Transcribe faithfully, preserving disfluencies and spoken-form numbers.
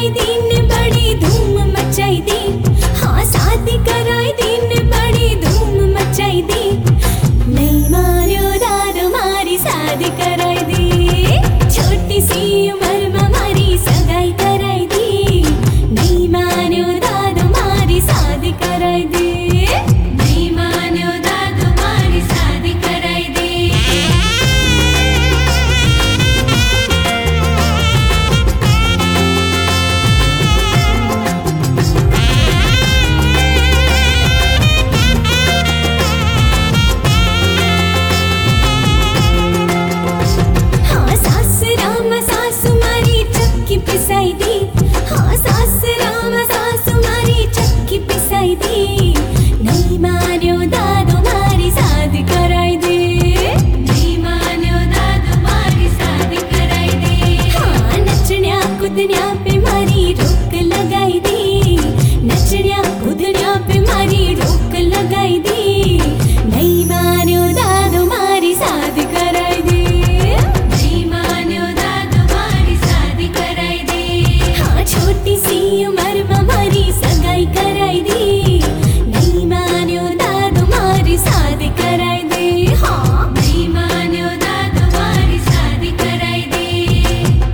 कराई दी ने बड़ी धूम मचाई दी। हाँ शादी कराई दी ने बड़ी धूम मचाई दी। नहीं मानो दादो मारी शादी कराई दी। छोटी सी उम्र में मारी सगाई कराई दी। नहीं मानो दादो मारी शादी कराई दी। नहीं मानो दादो मारी शादी कराई दी। हाँ सास राम सासु मारी चक्की पिसाई दी। हाँ सास